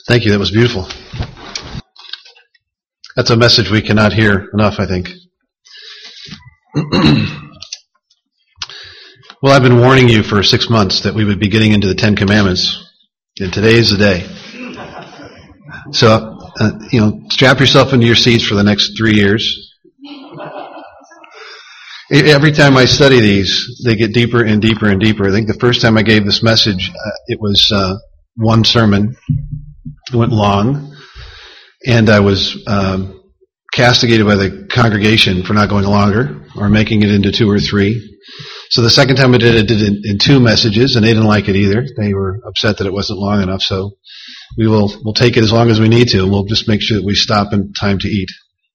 Thank you. That was beautiful. That's a message we cannot hear enough, I think. Well, I've been warning you for 6 months that we would be getting into the Ten Commandments, and today is the day. So, strap yourself into your seats for the next 3 years. Every time I study these, they get deeper and deeper and deeper. I think the first time I gave this message, it was one sermon. It went long, and I was castigated by the congregation for not going longer or making it into 2 or 3. So the second time I did it in 2 messages, and they didn't like it either. They were upset that it wasn't long enough. So we'll take it as long as we need to, and we'll just make sure that we stop in time to eat.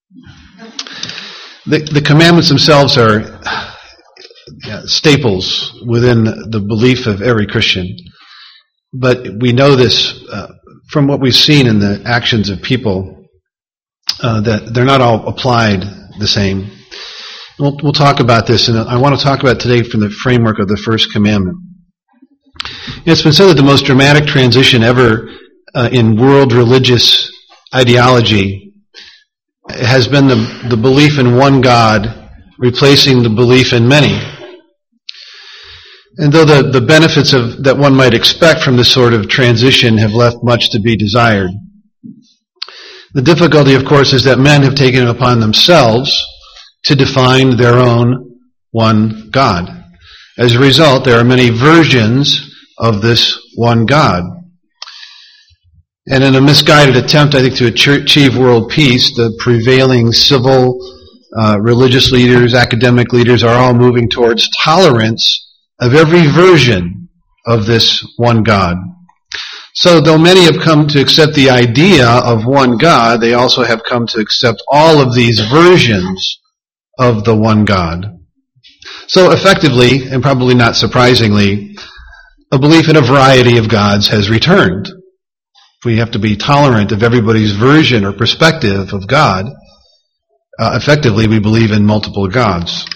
The commandments themselves are staples within the belief of every Christian. But we know this from what we've seen in the actions of people, that they're not all applied the same. We'll talk about this, and I want to talk about it today from the framework of the first commandment. It's been said that the most dramatic transition ever in world religious ideology has been the belief in one God replacing the belief in many. And though the benefits that one might expect from this sort of transition have left much to be desired, the difficulty, of course, is that men have taken it upon themselves to define their own one God. As a result, there are many versions of this one God. And in a misguided attempt, I think, to achieve world peace, the prevailing civil, religious leaders, academic leaders are all moving towards tolerance of every version of this one God. So though many have come to accept the idea of one God, they also have come to accept all of these versions of the one God. So effectively, and probably not surprisingly, a belief in a variety of gods has returned. We have to be tolerant of everybody's version or perspective of God. Effectively, we believe in multiple gods.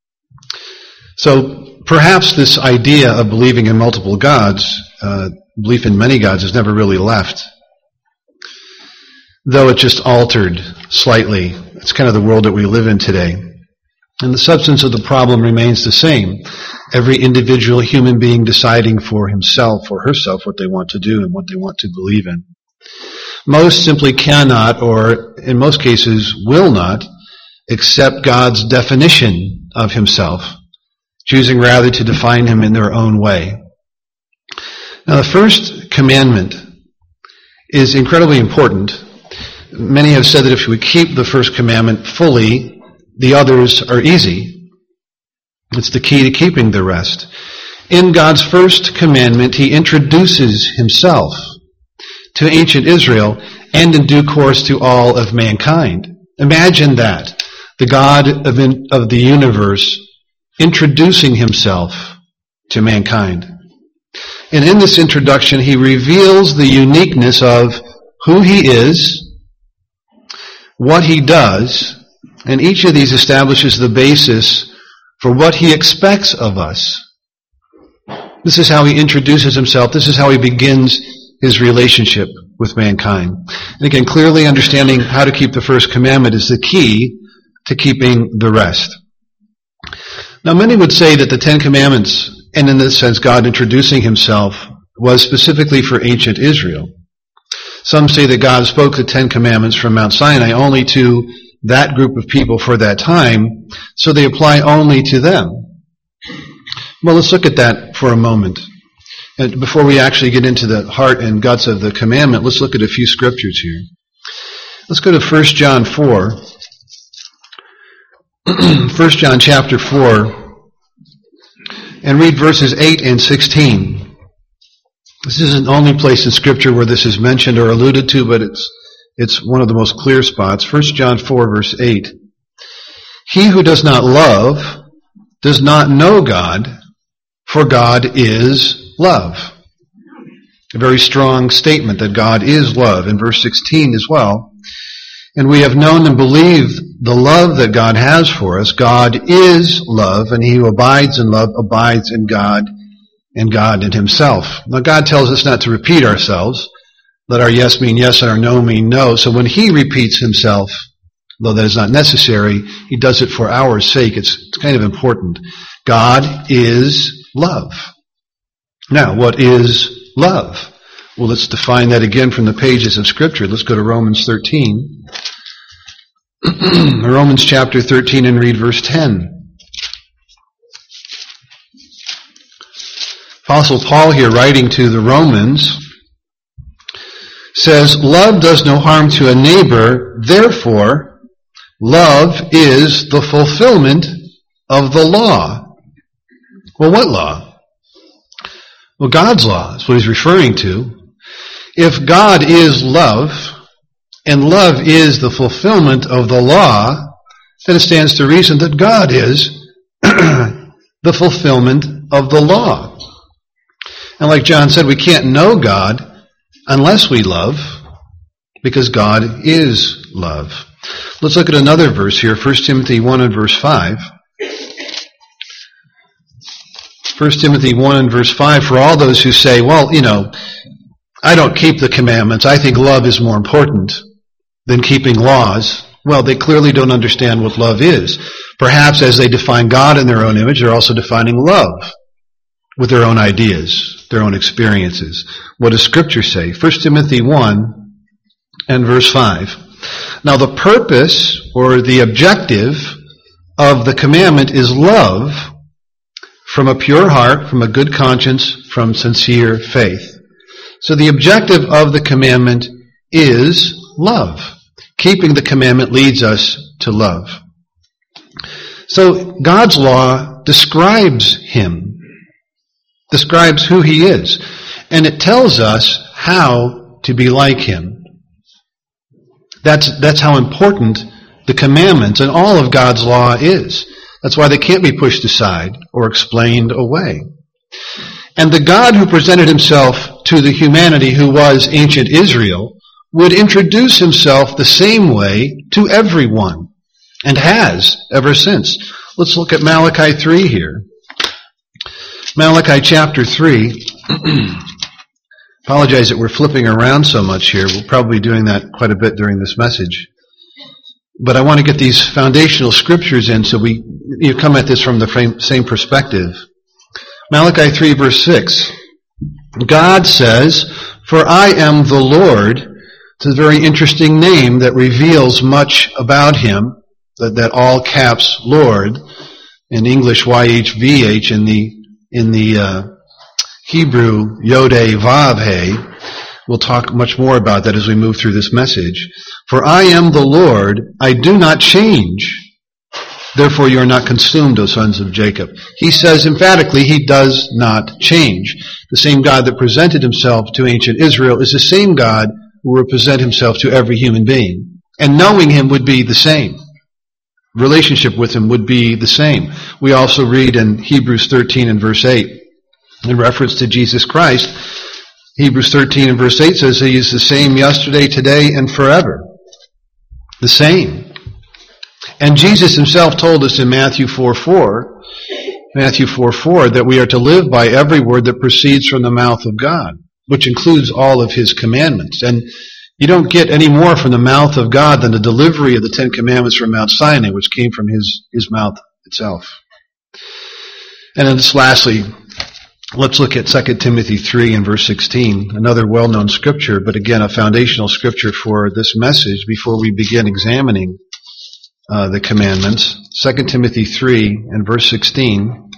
So perhaps this idea of believing in multiple gods, belief in many gods, has never really left, though it just altered slightly. It's kind of the world that we live in today. And the substance of the problem remains the same. Every individual human being deciding for himself or herself what they want to do and what they want to believe in. Most simply cannot, or in most cases will not, accept God's definition of himself, choosing rather to define him in their own way. Now, the first commandment is incredibly important. Many have said that if we keep the first commandment fully, the others are easy. It's the key to keeping the rest. In God's first commandment, he introduces himself to ancient Israel and in due course to all of mankind. Imagine that. The God of the universe introducing himself to mankind. And in this introduction, he reveals the uniqueness of who he is, what he does, and each of these establishes the basis for what he expects of us. This is how he introduces himself. This is how he begins his relationship with mankind. And again, clearly understanding how to keep the first commandment is the key to keeping the rest. Now, many would say that the Ten Commandments, and in this sense God introducing himself, was specifically for ancient Israel. Some say that God spoke the Ten Commandments from Mount Sinai only to that group of people for that time, so they apply only to them. Well, let's look at that for a moment. And before we actually get into the heart and guts of the commandment, let's look at a few scriptures here. Let's go to 1 John 4. 1 John chapter 4, and read verses 8 and 16. This isn't the only place in Scripture where this is mentioned or alluded to, but it's one of the most clear spots. 1 John 4, verse 8. He who does not love does not know God, for God is love. A very strong statement that God is love. In verse 16 as well. And we have known and believed the love that God has for us. God is love, and he who abides in love abides in God, and God in himself. Now, God tells us not to repeat ourselves, Let our yes mean yes and our no mean no. So when he repeats himself, though that is not necessary, he does it for our sake. It's kind of important. God is love. Now, what is love? Well, let's define that again from the pages of Scripture. Let's go to Romans 13. Romans chapter 13 and read verse 10. Apostle Paul here, writing to the Romans, says, love does no harm to a neighbor, therefore love is the fulfillment of the law. Well, what law? Well, God's law is what he's referring to. If God is love, and love is the fulfillment of the law, then it stands to reason that God is the fulfillment of the law. And like John said, we can't know God unless we love, because God is love. Let's look at another verse here, 1 Timothy 1 and verse 5. 1 Timothy 1 and verse 5, for all those who say, well, I don't keep the commandments. I think love is more important than keeping laws. Well, they clearly don't understand what love is. Perhaps as they define God in their own image, they're also defining love with their own ideas, their own experiences. What does Scripture say? 1 Timothy 1 and verse 5. Now the purpose or the objective of the commandment is love from a pure heart, from a good conscience, from sincere faith. So the objective of the commandment is love. Keeping the commandment leads us to love. So God's law describes him, describes who he is, and it tells us how to be like him. That's how important the commandments and all of God's law is. That's why they can't be pushed aside or explained away. And the God who presented himself to the humanity who was ancient Israel would introduce himself the same way to everyone, and has ever since. Let's look at Malachi 3 here. Malachi chapter 3. Apologize that we're flipping around so much here. We'll probably be doing that quite a bit during this message. But I want to get these foundational scriptures in so you come at this from the same perspective. Malachi 3 verse 6. God says, for I am the Lord. It's a very interesting name that reveals much about him. That all caps Lord. In English, YHVH. In the Hebrew, Yodeh Vav He. We'll talk much more about that as we move through this message. For I am the Lord, I do not change. Therefore you are not consumed, O sons of Jacob. He says emphatically he does not change. The same God that presented himself to ancient Israel is the same God who will present himself to every human being. And knowing him would be the same. Relationship with him would be the same. We also read in Hebrews 13 and verse 8, in reference to Jesus Christ, Hebrews 13 and verse 8 says he is the same yesterday, today, and forever. The same. And Jesus himself told us in Matthew 4:4, that we are to live by every word that proceeds from the mouth of God, which includes all of his commandments. And you don't get any more from the mouth of God than the delivery of the Ten Commandments from Mount Sinai, which came from his mouth itself. And then just lastly, let's look at 2 Timothy 3 and verse 16, another well-known scripture, but again a foundational scripture for this message before we begin examining the commandments. 2 Timothy 3 and verse 16.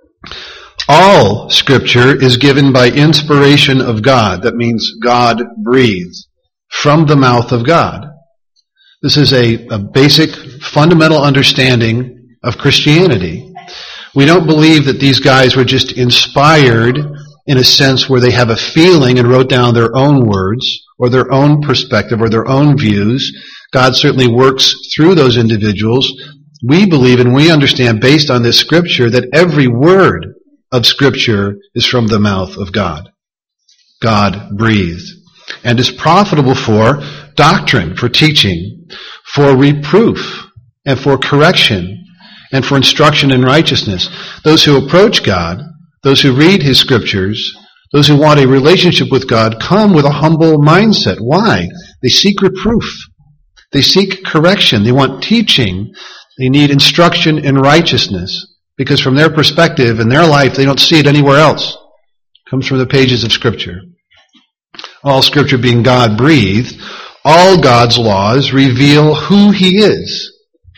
All scripture is given by inspiration of God. That means God breathed from the mouth of God. This is a basic, fundamental understanding of Christianity. We don't believe that these guys were just inspired in a sense where they have a feeling and wrote down their own words or their own perspective or their own views. God certainly works through those individuals. We believe and we understand based on this scripture that every word of scripture is from the mouth of God. God breathed. And is profitable for doctrine, for teaching, for reproof, and for correction, and for instruction in righteousness. Those who approach God, those who read his scriptures, Those who want a relationship with God come with a humble mindset. Why? They seek reproof. They seek correction. They want teaching. They need instruction in righteousness. Because from their perspective, in their life, they don't see it anywhere else. It comes from the pages of Scripture. All Scripture being God-breathed, all God's laws reveal who He is.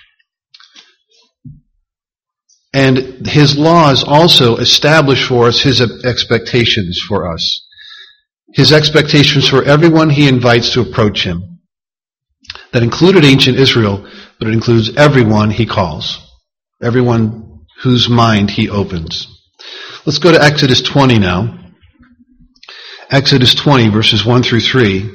And His laws also establish for us His expectations for us. His expectations for everyone He invites to approach Him. That included ancient Israel, but it includes everyone He calls. Everyone whose mind He opens. Let's go to Exodus 20 now. Exodus 20, verses 1 through 3.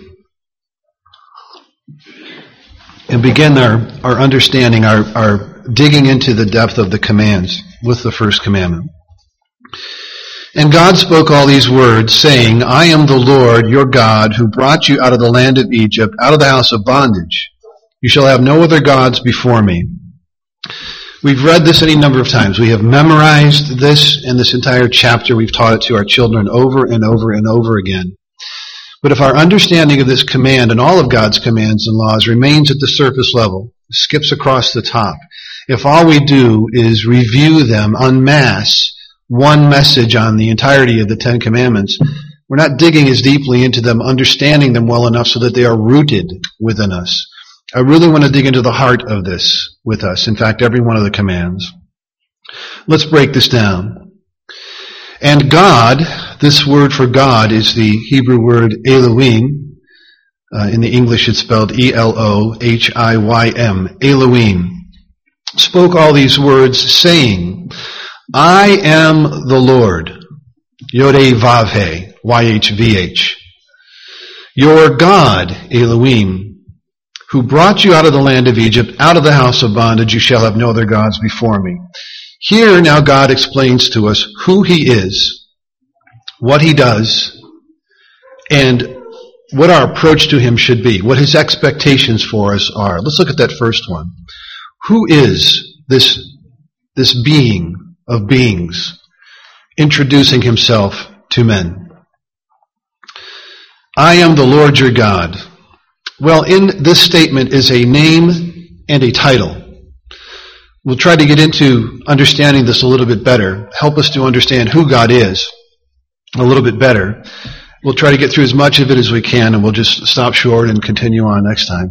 And begin our understanding, our digging into the depth of the commands with the first commandment. And God spoke all these words, saying, I am the Lord your God, who brought you out of the land of Egypt, out of the house of bondage. You shall have no other gods before me. We've read this any number of times. We have memorized this in this entire chapter. We've taught it to our children over and over and over again. But if our understanding of this command and all of God's commands and laws remains at the surface level, skips across the top, if all we do is review them en masse, one message on the entirety of the Ten Commandments, we're not digging as deeply into them, understanding them well enough so that they are rooted within us. I really want to dig into the heart of this with us. In fact, every one of the commands. Let's break this down. And God, this word for God is the Hebrew word Elohim. In the English it's spelled E-L-O-H-I-Y-M. Elohim. Spoke all these words saying, I am the Lord. Yod-He-Vav-He. Y-H-V-H. Your God, Elohim, who brought you out of the land of Egypt, out of the house of bondage. You shall have no other gods before me. Here now God explains to us who He is, what He does, and what our approach to Him should be, what His expectations for us are. Let's look at that first one. Who is this being of beings introducing Himself to men? I am the Lord your God. Well, in this statement is a name and a title. We'll try to get into understanding this a little bit better, help us to understand who God is a little bit better. We'll try to get through as much of it as we can, and we'll just stop short and continue on next time.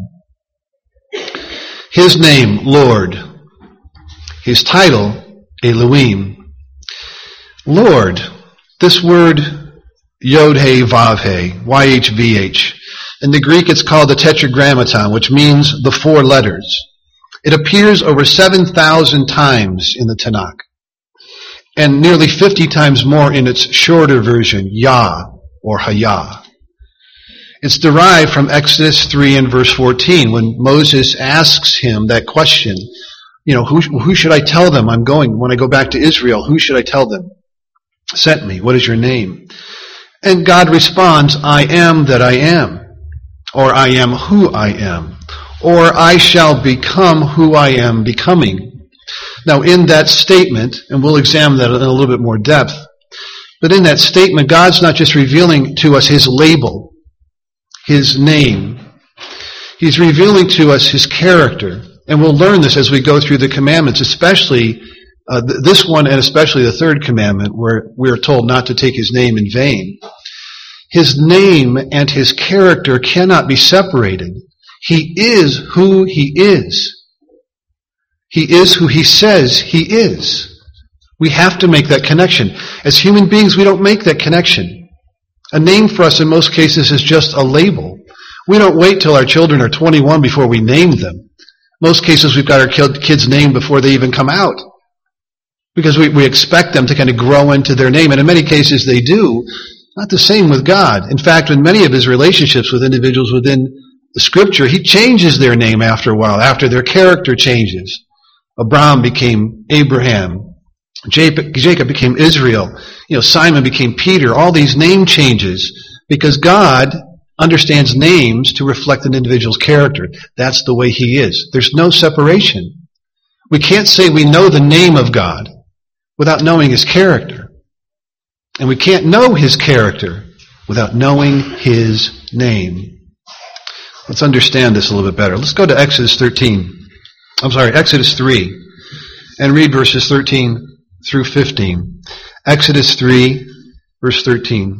His name, Lord. His title, Elohim. Lord, this word, Yod-He-Vav-He, Y-H-V-H. In the Greek, it's called the Tetragrammaton, which means the four letters. It appears over 7,000 times in the Tanakh, and nearly 50 times more in its shorter version, Yah, or Hayah. It's derived from Exodus 3 and verse 14, when Moses asks him that question, who should I tell them I'm going when I go back to Israel? Who should I tell them sent me? What is your name? And God responds, I am that I am. Or I am who I am. Or I shall become who I am becoming. Now in that statement, and we'll examine that in a little bit more depth, but in that statement, God's not just revealing to us His label, His name. He's revealing to us His character. And we'll learn this as we go through the commandments, especially this one and especially the third commandment, where we are told not to take His name in vain. His name and His character cannot be separated. He is who He is. He is who He says He is. We have to make that connection. As human beings, we don't make that connection. A name for us in most cases is just a label. We don't wait till our children are 21 before we name them. Most cases we've got our kids named before they even come out. Because we expect them to kind of grow into their name. And in many cases they do. Not the same with God. In fact, in many of His relationships with individuals within the Scripture, He changes their name after a while, after their character changes. Abraham became Abraham. Jacob became Israel. Simon became Peter. All these name changes because God understands names to reflect an individual's character. That's the way He is. There's no separation. We can't say we know the name of God without knowing His character. And we can't know his character without knowing his name. Let's understand this a little bit better. Let's go to Exodus 3, and read verses 13 through 15. Exodus 3, verse 13.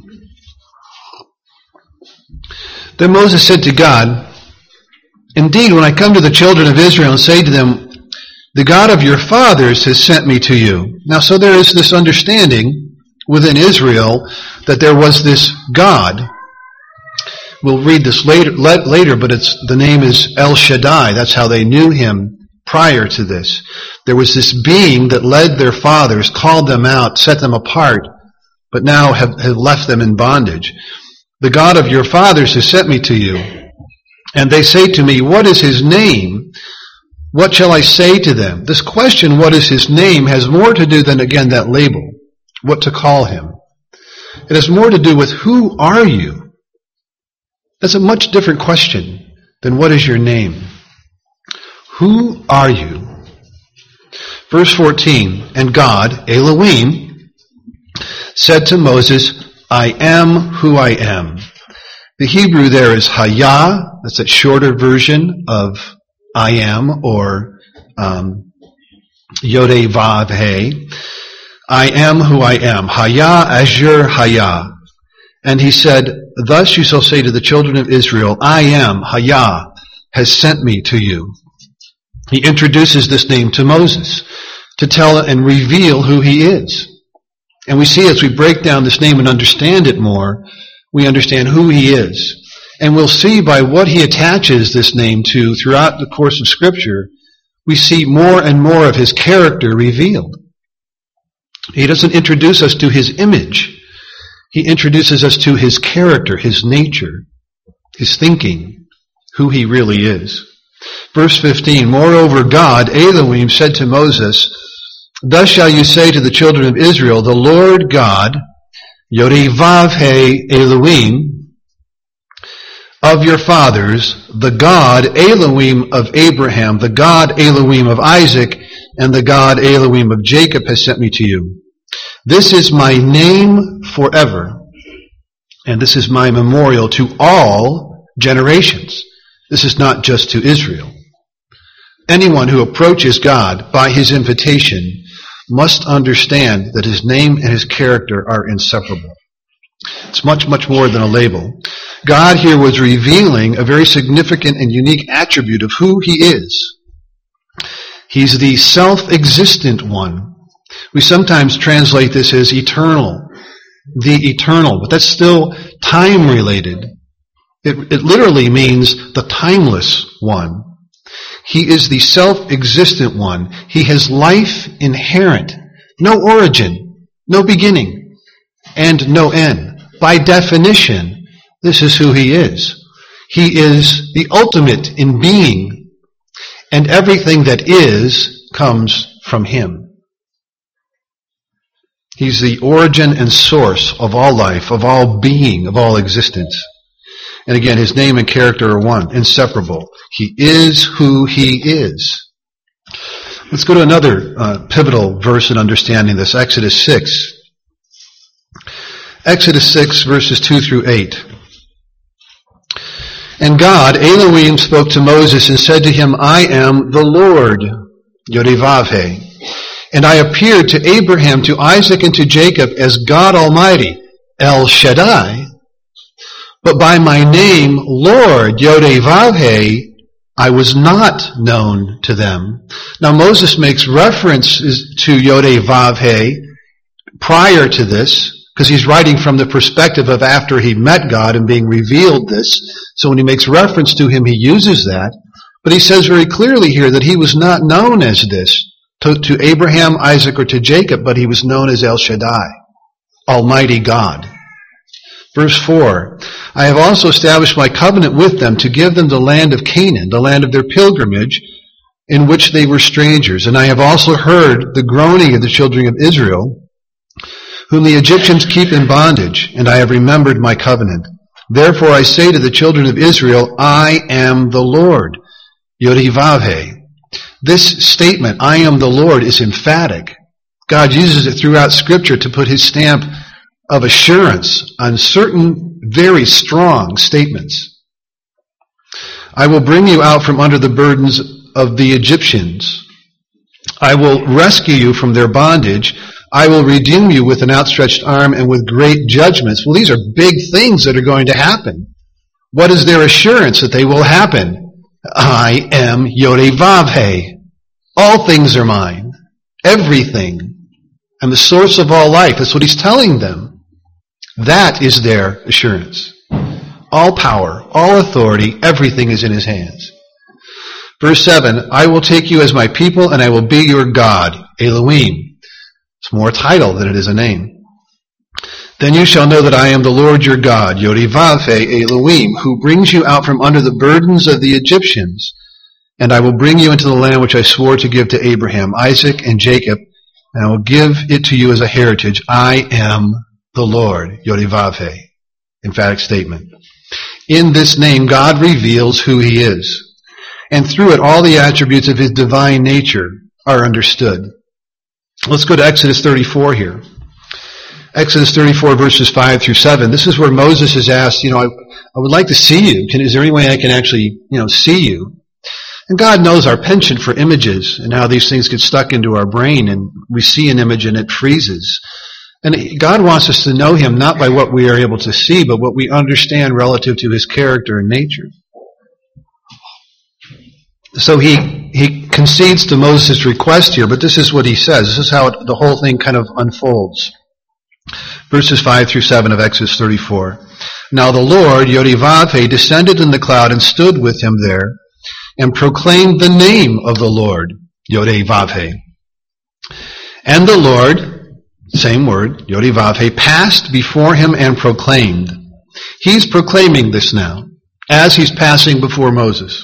Then Moses said to God, "Indeed, when I come to the children of Israel and say to them, 'The God of your fathers has sent me to you.'" Now, so there is this understanding within Israel that there was this God. We'll read this later, but the name is El Shaddai. That's how they knew him prior to this. There was this being that led their fathers, called them out, set them apart, but now have left them in bondage. "The God of your fathers has sent me to you. And they say to me, 'What is his name?' What shall I say to them?" This question, "What is his name?" has more to do than, again, that label, what to call him. It has more to do with, who are you? That's a much different question than what is your name. Who are you? Verse 14, "And God, Elohim, said to Moses, 'I am who I am.'" The Hebrew there is Hayah. That's a shorter version of I am, or Yod Vav He. I am who I am. Hayah Azur Hayah. And he said, "Thus you shall say to the children of Israel, I am, Hayah, has sent me to you." He introduces this name to Moses to tell and reveal who he is. And we see as we break down this name and understand it more, we understand who he is. And we'll see by what he attaches this name to throughout the course of Scripture, we see more and more of his character revealed. He doesn't introduce us to his image. He introduces us to his character, his nature, his thinking, who he really is. Verse 15, "Moreover, God, Elohim, said to Moses, 'Thus shall you say to the children of Israel, the Lord God, Yod Vav He Elohim, of your fathers, the God Elohim of Abraham, the God Elohim of Isaac, and the God Elohim of Jacob has sent me to you. This is my name forever, and this is my memorial to all generations.'" This is not just to Israel. Anyone who approaches God by his invitation must understand that his name and his character are inseparable. It's much, much more than a label. God here was revealing a very significant and unique attribute of who he is. He's the self-existent one. We sometimes translate this as eternal, the eternal, but that's still time-related. It literally means the timeless one. He is the self-existent one. He has life inherent, no origin, no beginning, and no end. By definition, this is who he is. He is the ultimate in being, and everything that is comes from him. He's the origin and source of all life, of all being, of all existence. And again, his name and character are one, inseparable. He is who he is. Let's go to another pivotal verse in understanding this, Exodus 6. Exodus 6, verses 2 through 8. "And God, Elohim, spoke to Moses and said to him, 'I am the Lord, Yod Vav He. And I appeared to Abraham, to Isaac, and to Jacob as God Almighty, El Shaddai. But by my name, Lord, Yod Vav He, I was not known to them.'" Now Moses makes references to Yod Vav He prior to this, because he's writing from the perspective of after he met God and being revealed this. So when he makes reference to him, he uses that. But he says very clearly here that he was not known as this to Abraham, Isaac, or to Jacob, but he was known as El Shaddai, Almighty God. Verse 4, "I have also established my covenant with them to give them the land of Canaan, the land of their pilgrimage, in which they were strangers. And I have also heard the groaning of the children of Israel, whom the Egyptians keep in bondage, and I have remembered my covenant. Therefore I say to the children of Israel, I am the Lord, Yod Vav He." This statement, "I am the Lord," is emphatic. God uses it throughout Scripture to put his stamp of assurance on certain very strong statements. I will bring you out from under the burdens of the Egyptians. I will rescue you from their bondage. I will redeem you with an outstretched arm and with great judgments. Well, these are big things that are going to happen. What is their assurance that they will happen? I am Yod-Heh-Vav-Heh. All things are mine. Everything. I'm the source of all life. That's what he's telling them. That is their assurance. All power, all authority, everything is in his hands. Verse 7, I will take you as my people and I will be your God, Elohim. It's more a title than it is a name. Then you shall know that I am the Lord your God, Yod-Heh-Vav-Heh, Elohim, who brings you out from under the burdens of the Egyptians. And I will bring you into the land which I swore to give to Abraham, Isaac, and Jacob, and I will give it to you as a heritage. I am the Lord, Yod-Heh-Vav-Heh. Emphatic statement. In this name, God reveals who he is. And through it, all the attributes of his divine nature are understood. Let's go to Exodus 34 here. Exodus 34 verses 5 through 7. This is where Moses is asked, I would like to see you. Is there any way I can actually, see you? And God knows our penchant for images and how these things get stuck into our brain and we see an image and it freezes. And God wants us to know him not by what we are able to see, but what we understand relative to his character and nature. So he concedes to Moses' request here, but this is what he says. This is how the whole thing kind of unfolds. Verses 5 through 7 of Exodus 34. Now the Lord, Yod-Heh-Vav-Heh, descended in the cloud and stood with him there and proclaimed the name of the Lord, Yod-Heh-Vav-Heh. And the Lord, same word, Yod-Heh-Vav-Heh, passed before him and proclaimed. He's proclaiming this now, as he's passing before Moses.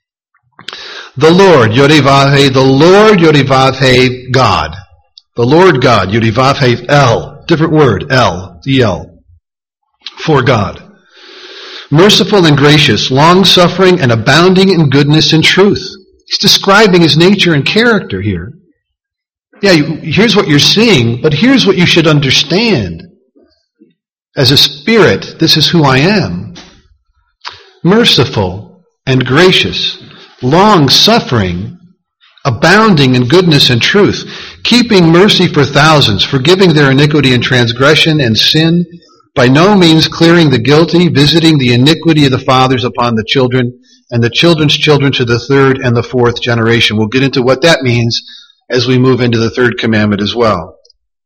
The Lord, Yod-Heh-Vav-Heh, the Lord, Yod-Heh-Vav-Heh, God. The Lord God, Yod-Heh-Vav-Heh, El. Different word, El, E-L. For God. Merciful and gracious, long-suffering and abounding in goodness and truth. He's describing his nature and character here. Yeah, here's what you're seeing, but here's what you should understand. As a spirit, this is who I am. Merciful and gracious, long-suffering, abounding in goodness and truth, keeping mercy for thousands, forgiving their iniquity and transgression and sin, by no means clearing the guilty, visiting the iniquity of the fathers upon the children, and the children's children to the third and the fourth generation. We'll get into what that means as we move into the third commandment as well.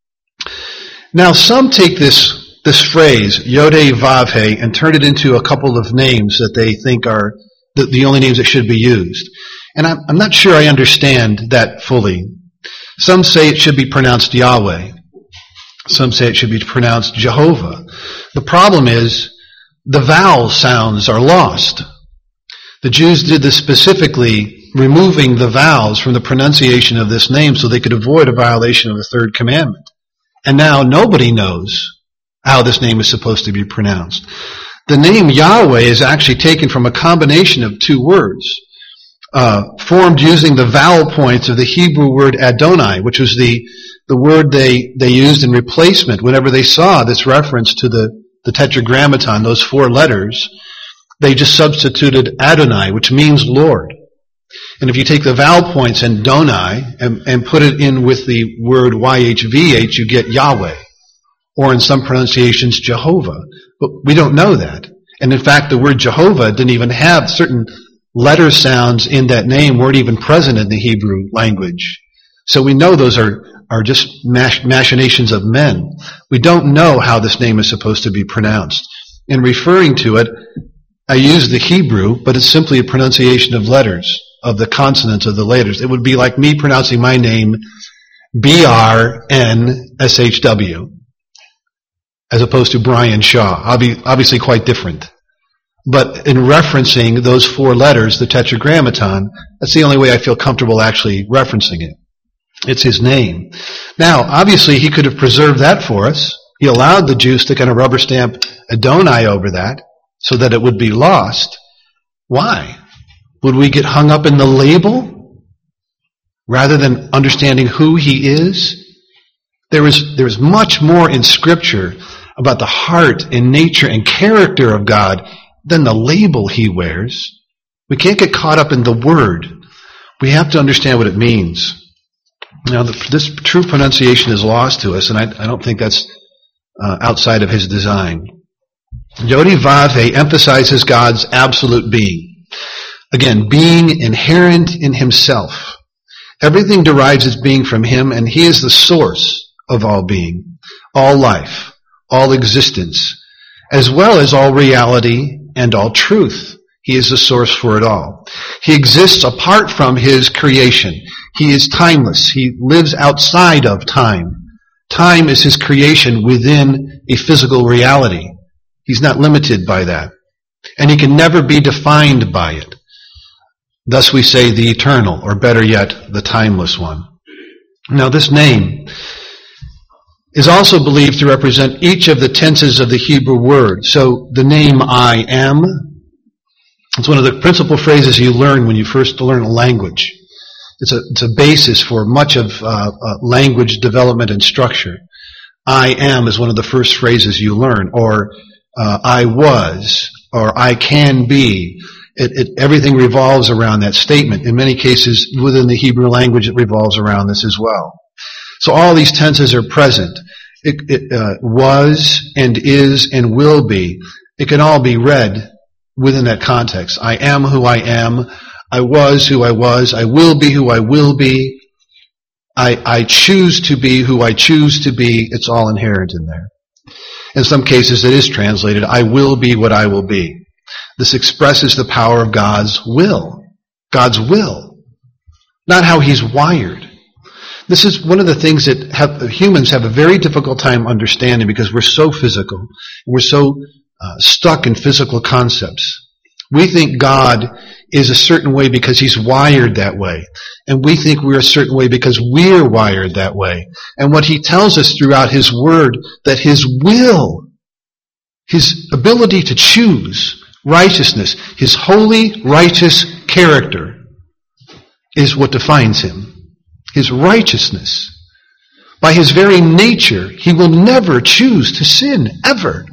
Now, some take this phrase, Yod-Heh-Vav-Heh, and turn it into a couple of names that they think are the only names that should be used. And I'm not sure I understand that fully. Some say it should be pronounced Yahweh. Some say it should be pronounced Jehovah. The problem is the vowel sounds are lost. The Jews did this specifically, removing the vowels from the pronunciation of this name so they could avoid a violation of the third commandment. And now nobody knows how this name is supposed to be pronounced. The name Yahweh is actually taken from a combination of two words, formed using the vowel points of the Hebrew word Adonai, which was the word they used in replacement whenever they saw this reference to the Tetragrammaton, those four letters. They just substituted Adonai, which means Lord. And if you take the vowel points and Donai and put it in with the word YHVH, you get Yahweh. Or in some pronunciations, Jehovah. But we don't know that. And in fact, the word Jehovah didn't even have certain letter sounds in that name weren't even present in the Hebrew language. So we know those are just machinations of men. We don't know how this name is supposed to be pronounced. In referring to it, I use the Hebrew, but it's simply a pronunciation of letters, of the consonants of the letters. It would be like me pronouncing my name B-R-N-S-H-W, as opposed to Brian Shaw. Obviously quite different. But in referencing those four letters, the Tetragrammaton, that's the only way I feel comfortable actually referencing it. It's his name. Now, obviously, he could have preserved that for us. He allowed the Jews to kind of rubber stamp Adonai over that so that it would be lost. Why? Would we get hung up in the label rather than understanding who he is? There is much more in Scripture about the heart and nature and character of God than the label he wears. We can't get caught up in the word. We have to understand what it means. Now, this true pronunciation is lost to us, and I don't think that's outside of his design. Yod-Heh-Vav-Heh emphasizes God's absolute being. Again, being inherent in himself. Everything derives its being from him, and he is the source of all being, all life, all existence, as well as all reality and all truth. He is the source for it all. He exists apart from his creation. He is timeless. He lives outside of time. Time is his creation within a physical reality. He's not limited by that. And he can never be defined by it. Thus we say the eternal, or better yet, the timeless one. Now this name is also believed to represent each of the tenses of the Hebrew word. So the name I am, it's one of the principal phrases you learn when you first learn a language. It's a basis for much of language development and structure. I am is one of the first phrases you learn, or I was, or I can be. Everything revolves around that statement. In many cases, within the Hebrew language, it revolves around this as well. So all these tenses are present. It was and is and will be. It can all be read within that context. I am who I am. I was who I was. I will be who I will be. I choose to be who I choose to be. It's all inherent in there. In some cases, it is translated, I will be what I will be. This expresses the power of God's will. God's will. Not how he's wired. This is one of the things that humans have a very difficult time understanding because we're so physical. And we're so stuck in physical concepts. We think God is a certain way because he's wired that way. And we think we're a certain way because we're wired that way. And what he tells us throughout his word, that his will, his ability to choose righteousness, his holy, righteous character is what defines him. His righteousness. By his very nature, he will never choose to sin, ever.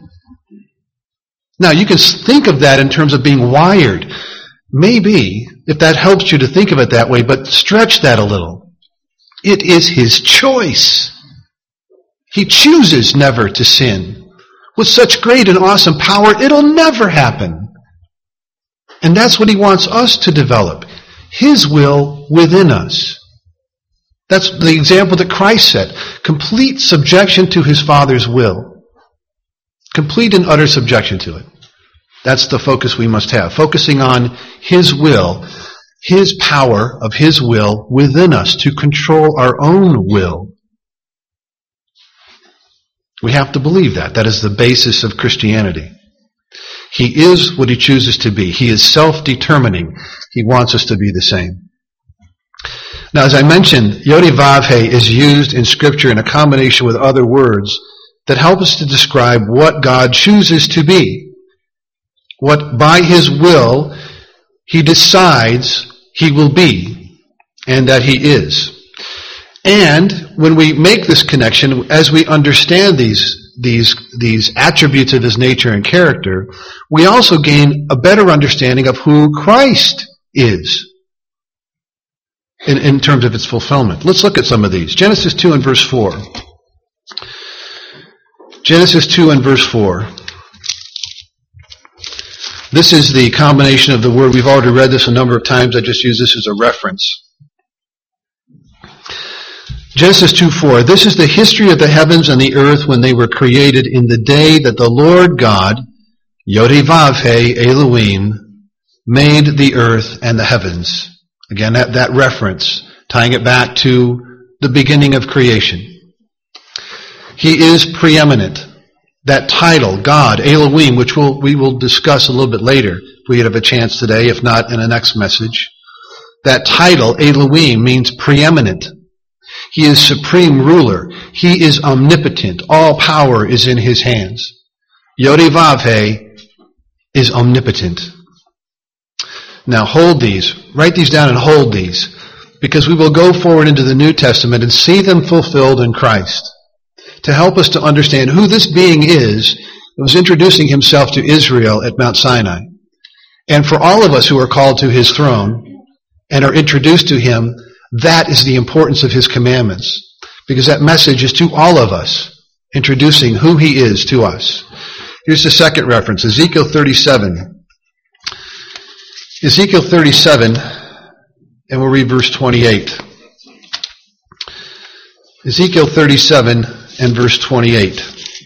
Now, you can think of that in terms of being wired. Maybe, if that helps you to think of it that way, but stretch that a little. It is his choice. He chooses never to sin. With such great and awesome power, it'll never happen. And that's what he wants us to develop. His will within us. That's the example that Christ set. Complete subjection to his Father's will. Complete and utter subjection to it. That's the focus we must have. Focusing on his will, his power of his will within us to control our own will. We have to believe that. That is the basis of Christianity. He is what he chooses to be. He is self-determining. He wants us to be the same. Now, as I mentioned, Yod-Heh-Vav-Heh is used in Scripture in a combination with other words that help us to describe what God chooses to be. What, by his will, he decides he will be, and that he is. And when we make this connection, as we understand these attributes of his nature and character, we also gain a better understanding of who Christ is in terms of its fulfillment. Let's look at some of these. Genesis 2 and verse 4. Genesis 2 and verse 4. This is the combination of the word. We've already read this a number of times. I just use this as a reference. Genesis 2:4. This is the history of the heavens and the earth when they were created in the day that the Lord God, Yod-Heh-Vav-Heh, Elohim, made the earth and the heavens. Again, that reference, tying it back to the beginning of creation. He is preeminent. That title, God, Elohim, which we will discuss a little bit later, if we have a chance today, if not in the next message. That title, Elohim, means preeminent. He is supreme ruler. He is omnipotent. All power is in his hands. Yod-Heh-Vav-Heh is omnipotent. Now hold these. Write these down and hold these. Because we will go forward into the New Testament and see them fulfilled in Christ. to help us to understand who this being is that was introducing himself to Israel at Mount Sinai. And for all of us who are called to his throne and are introduced to him, that is the importance of his commandments. Because that message is to all of us, introducing who he is to us. Here's the second reference, Ezekiel 37. Ezekiel 37, and we'll read verse 28. Ezekiel 37 and verse 28.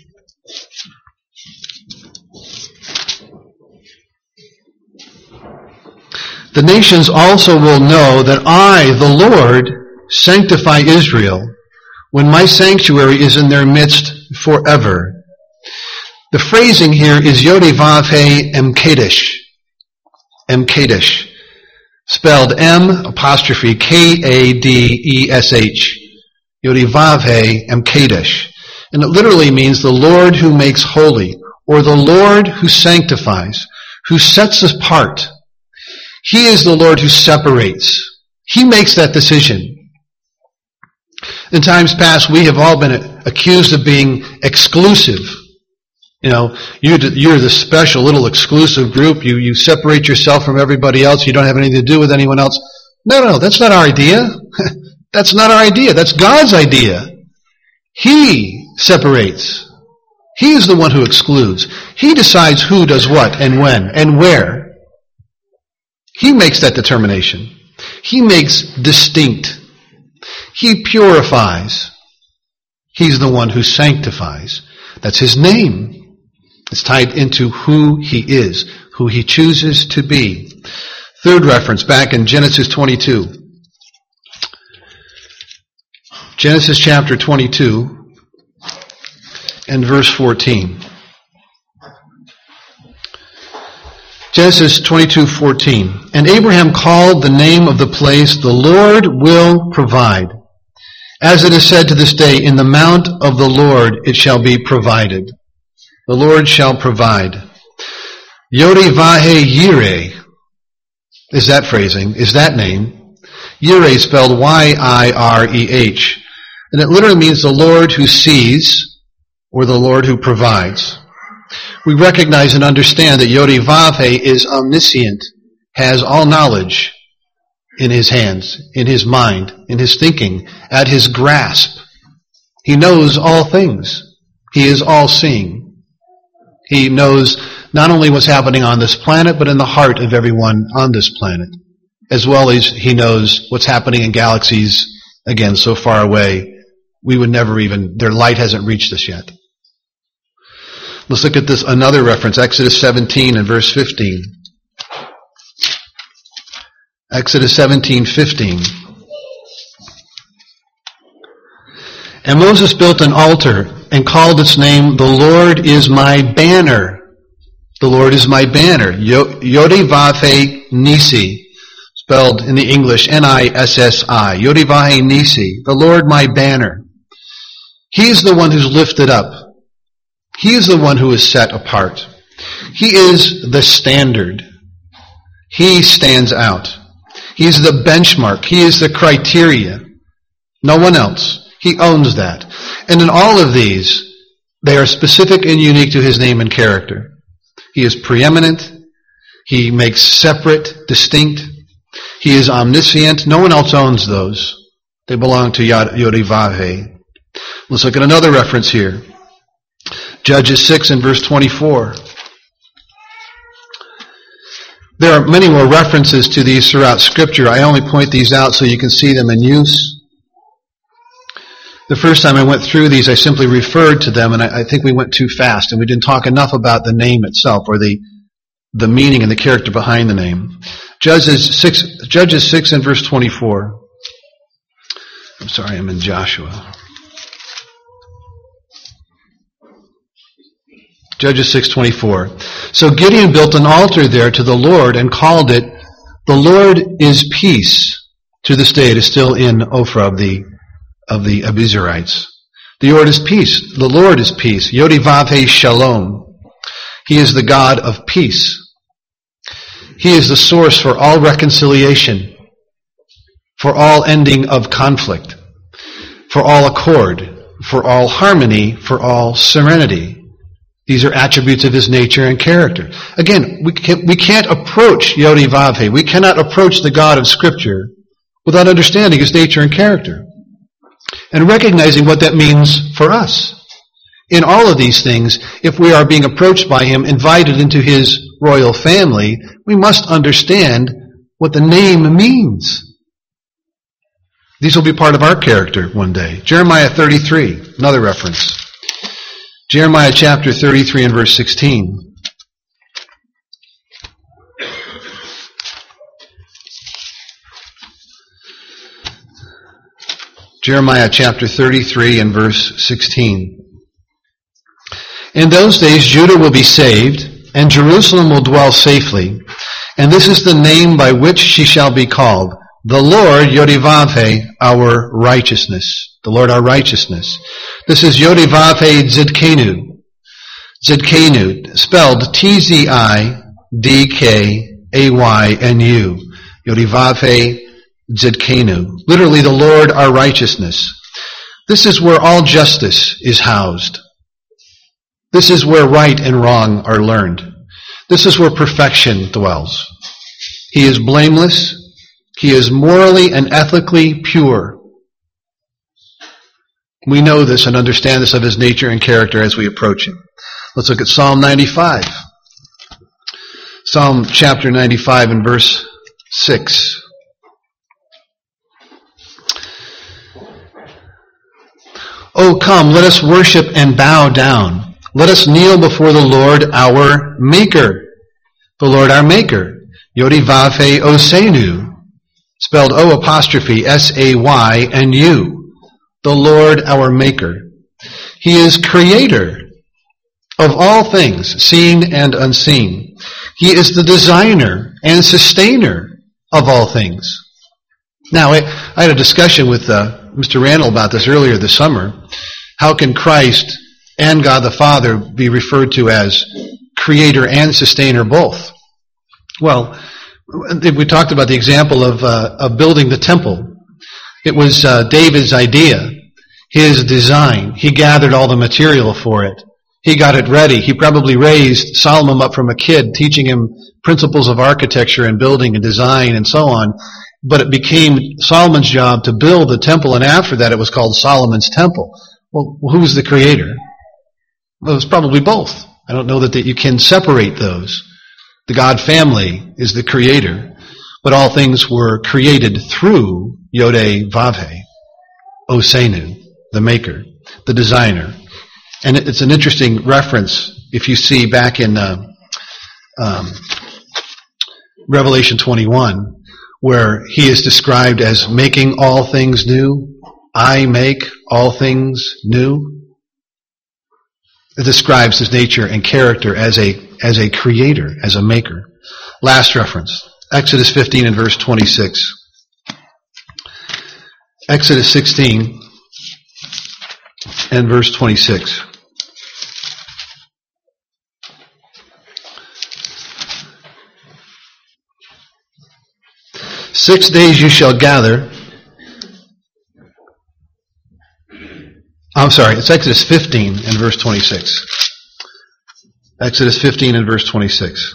The nations also will know that I, the Lord, sanctify Israel, when my sanctuary is in their midst forever. The phrasing here is Yod-Vav-He Em-Kadesh. Em-Kadesh. Spelled M'-Kadesh. Yod-Vav-He Em-Kadesh. And it literally means the Lord who makes holy, or the Lord who sanctifies, who sets apart. He is the Lord who separates. He makes that decision. In times past, we have all been accused of being exclusive. You know, you're the special little exclusive group. You separate yourself from everybody else. You don't have anything to do with anyone else. No, that's not our idea. That's not our idea. That's God's idea. He separates. He is the one who excludes. He decides who does what and when and where. He makes that determination. He makes distinct. He purifies. He's the one who sanctifies. That's his name. It's tied into who he is, who he chooses to be. Third reference, back in Genesis 22. Genesis chapter 22 and verse 14. Genesis 22:14. And Abraham called the name of the place, the Lord will provide. As it is said to this day, in the mount of the Lord it shall be provided. The Lord shall provide. Yod-Vav-He Yireh is that phrasing, is that name. Yireh spelled Y-I-R-E-H. And it literally means the Lord who sees, or the Lord who provides. We recognize and understand that Yod-Vav-He is omniscient, has all knowledge in his hands, in his mind, in his thinking, at his grasp. He knows all things. He is all-seeing. He knows not only what's happening on this planet, but in the heart of everyone on this planet, as well as he knows what's happening in galaxies, again, so far away, we would never even, their light hasn't reached us yet. Let's look at this, another reference, Exodus 17 and verse 15. Exodus 17:15. And Moses built an altar and called its name, the Lord is my banner. The Lord is my banner. Yod-Vav-He Nisi, spelled in the English N-I-S-S-I. Yod-Vav-He Nisi, the Lord my banner. He is the one who's lifted up. He is the one who is set apart. He is the standard. He stands out. He is the benchmark. He is the criteria. No one else. He owns that. And in all of these, they are specific and unique to his name and character. He is preeminent. He makes separate, distinct. He is omniscient. No one else owns those. They belong to Yod-Vav-He. Let's look at another reference here. Judges 6 and verse 24. There are many more references to these throughout Scripture. I only point these out so you can see them in use. The first time I went through these, I simply referred to them, and I think we went too fast, and we didn't talk enough about the name itself, or the meaning and the character behind the name. Judges 6 and verse 24. I'm sorry, I'm in Joshua. Judges 6:24. So Gideon built an altar there to the Lord and called it, the Lord is peace. To this day it is still in Ophrah of the Abiezrites. The Lord is peace. The Lord is peace. Yod-Vav-He Shalom. He is the God of peace. He is the source for all reconciliation, for all ending of conflict, for all accord, for all harmony, for all serenity. These are attributes of his nature and character. Again, we can't approach Yod-Vah-He. We cannot approach the God of Scripture without understanding his nature and character and recognizing what that means for us. In all of these things, if we are being approached by him, invited into his royal family, we must understand what the name means. These will be part of our character one day. Jeremiah 33, another reference. Jeremiah chapter 33 and verse 16. Jeremiah chapter 33 and verse 16. In those days Judah will be saved, and Jerusalem will dwell safely, and this is the name by which she shall be called, the Lord Yod-Vah-He, our righteousness. The Lord our righteousness. This is Yod-Vah-He Tzidkenu. Tzidkenu, spelled T-Z-I-D-K-A-Y-N-U. Yod-Vah-He Tzidkenu. Literally, the Lord our righteousness. This is where all justice is housed. This is where right and wrong are learned. This is where perfection dwells. He is blameless. He is morally and ethically pure. We know this and understand this of his nature and character as we approach him. Let's look at Psalm 95. Psalm chapter 95 and verse 6. Oh, come, let us worship and bow down. Let us kneel before the Lord our Maker. The Lord our Maker. Yod-Vah-He Osenu. Spelled O''S-A-Y-N-U. The Lord our Maker. He is creator of all things, seen and unseen. He is the designer and sustainer of all things. Now, I had a discussion with Mr. Randall about this earlier this summer. How can Christ and God the Father be referred to as creator and sustainer both? Well, we talked about the example of building the temple. It was David's idea, his design. He gathered all the material for it. He got it ready. He probably raised Solomon up from a kid, teaching him principles of architecture and building and design and so on. But it became Solomon's job to build the temple, and after that it was called Solomon's Temple. Well, who was the creator? Well, it was probably both. I don't know that you can separate those. The God family is the creator, but all things were created through Yod-Vah-He, Osenu, the maker, the designer. And it's an interesting reference if you see back in Revelation 21, where he is described as making all things new. I make all things new. It describes his nature and character as a creator, as a maker. Last reference, Exodus 15 and verse 26. Exodus 16 and verse 26. "6 days you shall gather." I'm sorry, it's Exodus 15 and verse 26. Exodus 15 and verse 26.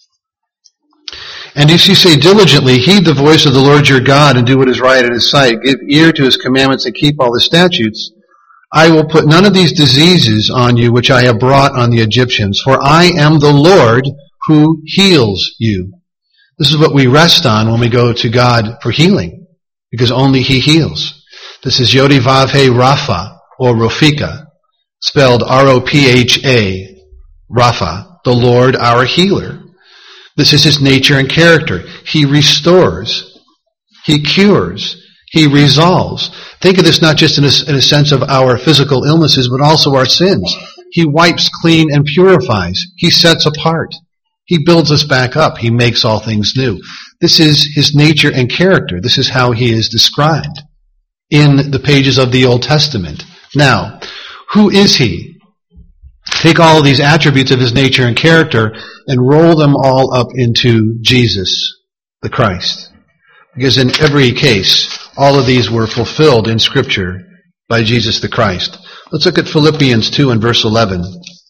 "And if you say diligently, heed the voice of the Lord your God and do what is right in his sight, give ear to his commandments and keep all his statutes, I will put none of these diseases on you which I have brought on the Egyptians, for I am the Lord who heals you." This is what we rest on when we go to God for healing, because only he heals. This is Yod-Vah-He Rapha, or Rofika, spelled R-O-P-H-A, Rapha, the Lord our healer. This is his nature and character. He restores. He cures. He resolves. Think of this not just in a sense of our physical illnesses, but also our sins. He wipes clean and purifies. He sets apart. He builds us back up. He makes all things new. This is his nature and character. This is how he is described in the pages of the Old Testament. Now, who is he? Take all of these attributes of his nature and character and roll them all up into Jesus, the Christ. Because in every case, all of these were fulfilled in Scripture by Jesus the Christ. Let's look at Philippians 2 and verse 11.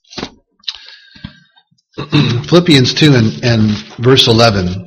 Philippians 2 and verse 11.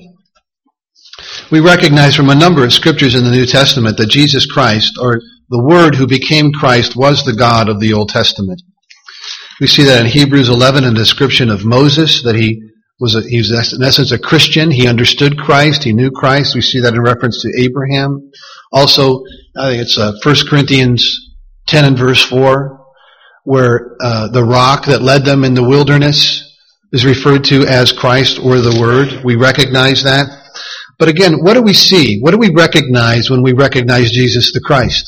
We recognize from a number of scriptures in the New Testament that Jesus Christ, or the Word who became Christ, was the God of the Old Testament. We see that in Hebrews 11, a description of Moses, that he was in essence a Christian. He understood Christ. He knew Christ. We see that in reference to Abraham. Also, I think it's 1 Corinthians 10 and verse 4, where the rock that led them in the wilderness is referred to as Christ or the Word. We recognize that. But again, what do we see? What do we recognize when we recognize Jesus the Christ?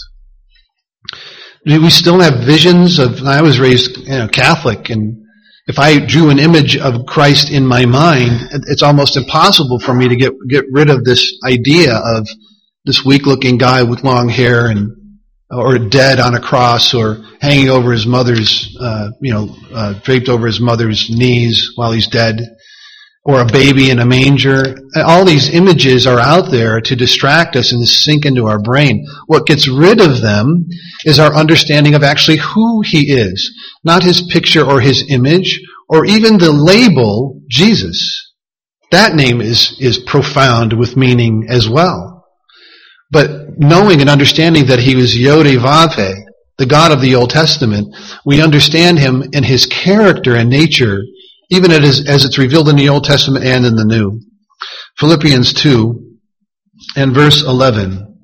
Do we still have visions of, I was raised Catholic, and if I drew an image of Christ in my mind, it's almost impossible for me to get rid of this idea of this weak-looking guy with long hair or dead on a cross, or hanging over his mother's, draped over his mother's knees while he's dead, or a baby in a manger. All these images are out there to distract us and to sink into our brain. What gets rid of them is our understanding of actually who he is, not his picture or his image, or even the label Jesus. That name is profound with meaning as well. But knowing and understanding that he was Yod-Vah-He, the God of the Old Testament, we understand him in his character and nature, even as it's revealed in the Old Testament and in the New. Philippians 2 and verse 11.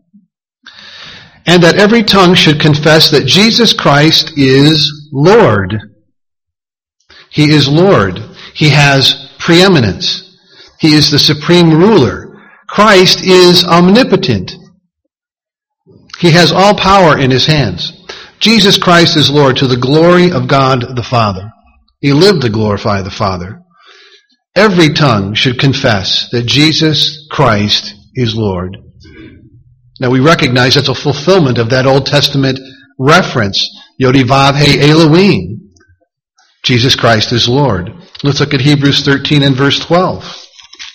And that every tongue should confess that Jesus Christ is Lord. He is Lord. He has preeminence. He is the supreme ruler. Christ is omnipotent. He has all power in his hands. Jesus Christ is Lord to the glory of God the Father. He lived to glorify the Father. Every tongue should confess that Jesus Christ is Lord. Now we recognize that's a fulfillment of that Old Testament reference, Yod-Vah-He Elohim. Jesus Christ is Lord. Let's look at Hebrews 13 and verse 12.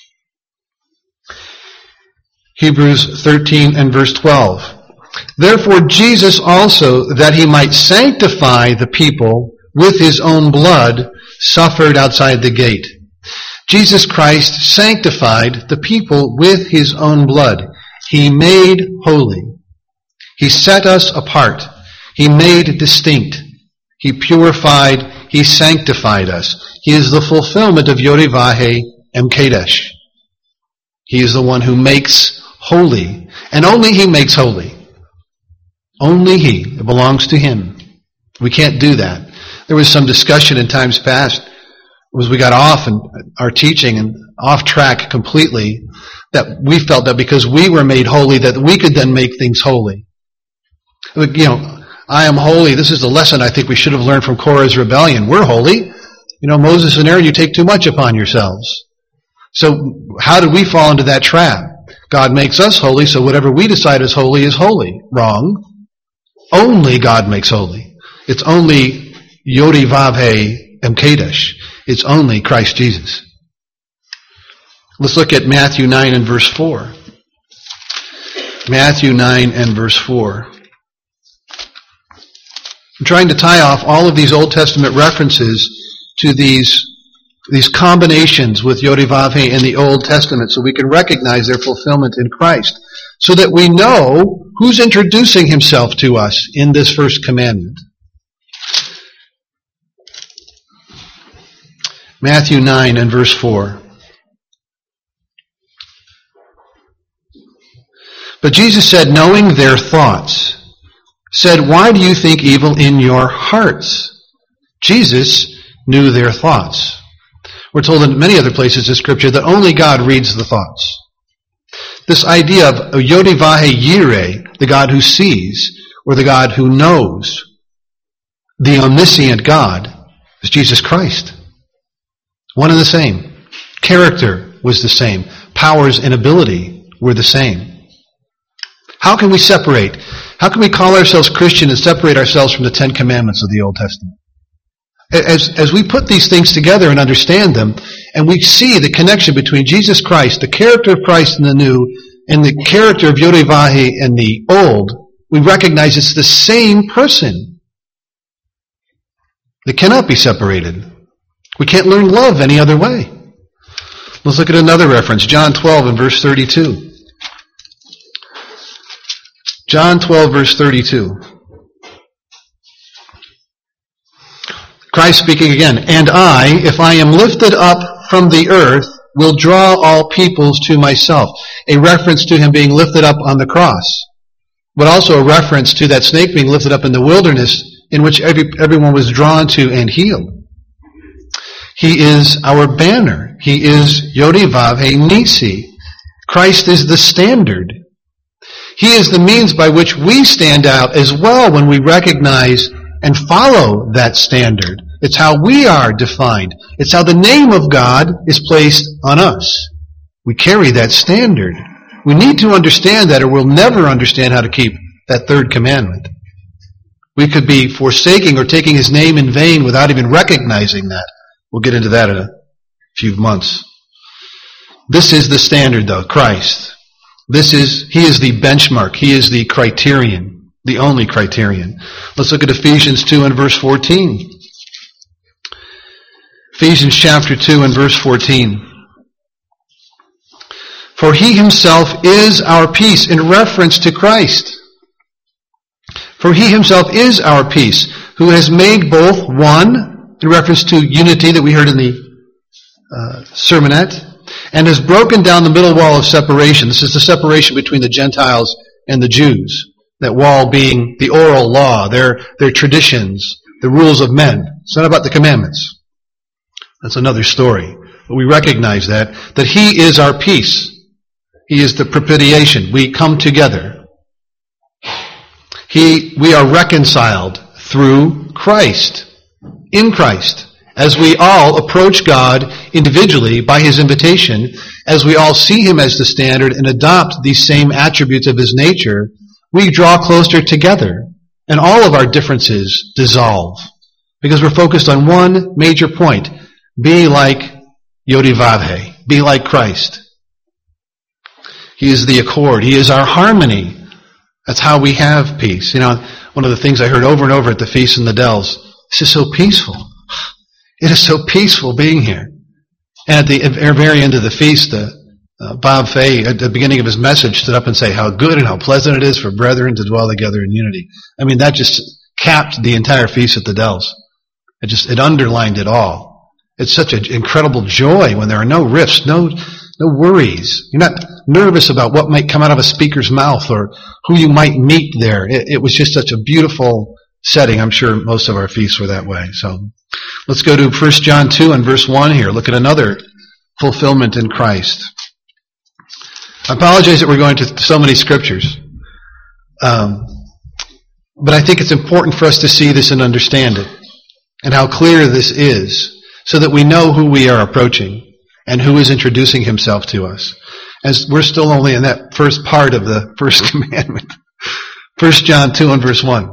Hebrews 13 and verse 12. Therefore Jesus also, that he might sanctify the people with his own blood, suffered outside the gate. Jesus Christ sanctified the people with his own blood. He made holy. He set us apart. He made distinct. He purified. He sanctified us. He is the fulfillment of Yod-Vah-He M'Kadesh. He is the one who makes holy. And only he makes holy. Only he. It belongs to him. We can't do that. There was some discussion in times past as we got off in our teaching and off track completely, that we felt that because we were made holy that we could then make things holy. I am holy. This is the lesson I think we should have learned from Korah's rebellion. We're holy. Moses and Aaron, you take too much upon yourselves. So how did we fall into that trap? God makes us holy, so whatever we decide is holy. Wrong. Only God makes holy. It's only Yod-Vah-He M'Kadesh. It's only Christ Jesus. Let's look at Matthew 9 and verse 4. Matthew 9 and verse 4. I'm trying to tie off all of these Old Testament references to these combinations with Yod-Vah-He in the Old Testament so we can recognize their fulfillment in Christ, so that we know who's introducing himself to us in this first commandment. Matthew 9 and verse 4. But Jesus said, knowing their thoughts, said, why do you think evil in your hearts? Jesus knew their thoughts. We're told in many other places in Scripture that only God reads the thoughts. This idea of Yod-Vah-He Yireh, the God who sees, or the God who knows, the omniscient God, is Jesus Christ. One and the same. Character was the same. Powers and ability were the same. How can we separate? How can we call ourselves Christian and separate ourselves from the Ten Commandments of the Old Testament? As we put these things together and understand them, and we see the connection between Jesus Christ, the character of Christ in the New, and the character of Yod-Vah-He in the Old, we recognize it's the same person. They cannot be separated. We can't learn love any other way. Let's look at another reference, John 12 and verse 32. John 12, verse 32. Christ speaking again, "And I, if I am lifted up from the earth, will draw all peoples to myself." A reference to him being lifted up on the cross, but also a reference to that snake being lifted up in the wilderness in which everyone was drawn to and healed. He is our banner. He is Yod-Vav-He Nisi. Christ is the standard. He is the means by which we stand out as well when we recognize and follow that standard. It's how we are defined. It's how the name of God is placed on us. We carry that standard. We need to understand that, or we'll never understand how to keep that third commandment. We could be forsaking or taking his name in vain without even recognizing that. We'll get into that in a few months. This is the standard, though, Christ. He is the benchmark. He is the criterion, the only criterion. Let's look at Ephesians 2 and verse 14. Ephesians chapter 2 and verse 14. "For he himself is our peace," in reference to Christ. "For he himself is our peace, who has made both one," in reference to unity that we heard in the sermonette, "and has broken down the middle wall of separation." This is the separation between the Gentiles and the Jews. That wall being the oral law, their traditions, the rules of men. It's not about the commandments. That's another story. But we recognize that he is our peace. He is the propitiation. We come together. We are reconciled through Christ. In Christ, as we all approach God individually by his invitation, as we all see him as the standard and adopt these same attributes of his nature, we draw closer together, and all of our differences dissolve, because we're focused on one major point: be like Yod-Vav-He, be like Christ. He is the accord. He is our harmony. That's how we have peace. You know, one of the things I heard over and over at the feast in the Dells, this is so peaceful. It is so peaceful being here. And at the very end of the feast, Bob Fay, at the beginning of his message, stood up and said how good and how pleasant it is for brethren to dwell together in unity. I mean, that just capped the entire feast at the Dells. It underlined it all. It's such an incredible joy when there are no rifts, no worries. You're not nervous about what might come out of a speaker's mouth or who you might meet there. It was just such a beautiful setting. I'm sure most of our feasts were that way. So let's go to 1 John 2 and verse 1 here. Look at another fulfillment in Christ. I apologize that we're going to so many scriptures. But I think it's important for us to see this and understand it, and how clear this is, so that we know who we are approaching and who is introducing himself to us. As we're still only in that first part of the first commandment. 1 John 2 and verse 1.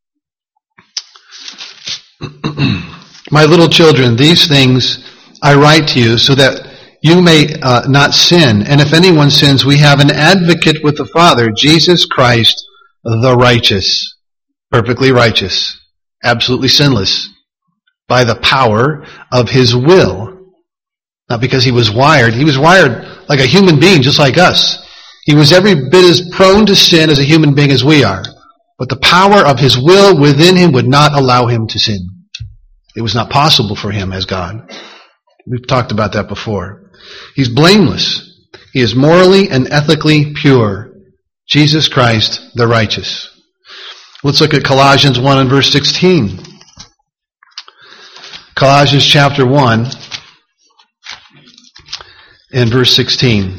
"My little children, these things I write to you so that you may not sin. And if anyone sins, we have an advocate with the Father, Jesus Christ, the righteous." Perfectly righteous. Absolutely sinless. By the power of his will. Not because he was wired. He was wired like a human being, just like us. He was every bit as prone to sin as a human being as we are. But the power of his will within him would not allow him to sin. It was not possible for him as God. We've talked about that before. He's blameless. He is morally and ethically pure. Jesus Christ, the righteous. Let's look at Colossians 1 and verse 16. Colossians chapter 1 and verse 16.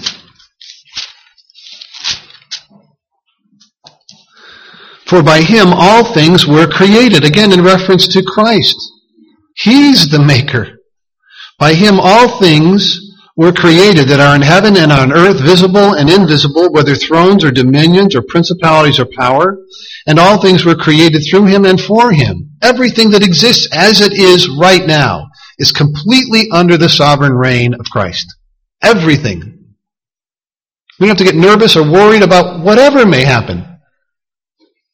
"For by him all things were created." Again, in reference to Christ. He's the maker. "By him all things were created that are in heaven and on earth, visible and invisible, whether thrones or dominions or principalities or power. And all things were created through him and for him." Everything that exists as it is right now is completely under the sovereign reign of Christ. Everything. We don't have to get nervous or worried about whatever may happen.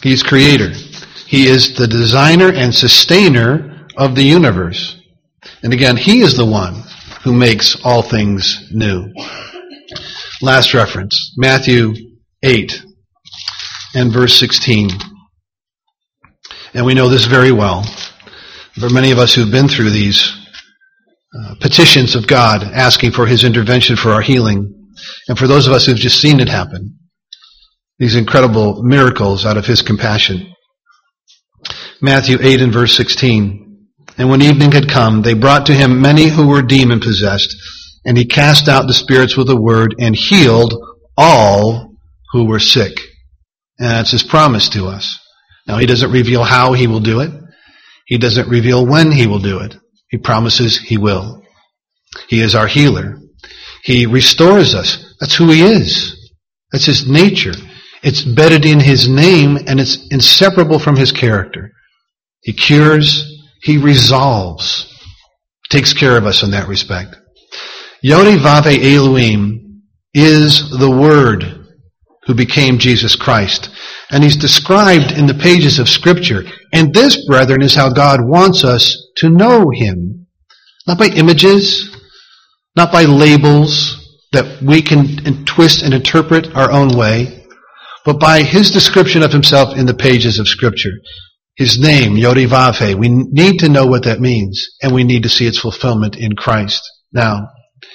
He's creator. He is the designer and sustainer of the universe. And again, He is the one who makes all things new. Last reference, Matthew 8 and verse 16. And we know this very well. For many of us who've been through these petitions of God, asking for His intervention for our healing, and for those of us who've just seen it happen, these incredible miracles out of His compassion. Matthew 8 and verse 16. And when evening had come, they brought to Him many who were demon-possessed, and He cast out the spirits with a word and healed all who were sick. And that's His promise to us. Now, He doesn't reveal how He will do it. He doesn't reveal when He will do it. He promises He will. He is our healer. He restores us. That's who He is. That's His nature. It's embedded in His name, and it's inseparable from His character. He cures. He resolves. Takes care of us in that respect. Yod Vave Elohim is the Word who became Jesus Christ. And He's described in the pages of Scripture. And this, brethren, is how God wants us to know Him. Not by images, not by labels that we can twist and interpret our own way, but by His description of Himself in the pages of Scripture. His name, Yod Vave. We need to know what that means, and we need to see its fulfillment in Christ. Now,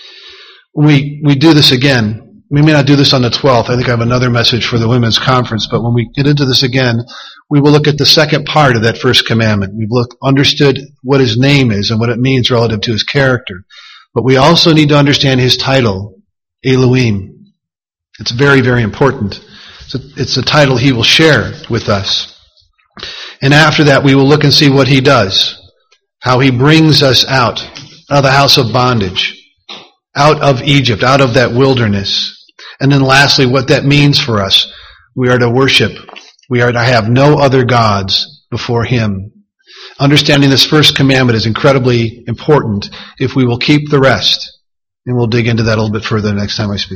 we do this again. We may not do this on the 12th. I think I have another message for the women's conference, but when we get into this again, we will look at the second part of that first commandment. We've understood what His name is and what it means relative to His character. But we also need to understand His title, Elohim. It's very, very important. It's a title He will share with us. And after that, we will look and see what He does. How He brings us out of the house of bondage, out of Egypt, out of that wilderness. And then lastly, what that means for us. We are to worship. We are to have no other gods before Him. Understanding this first commandment is incredibly important if we will keep the rest. And we'll dig into that a little bit further next time I speak.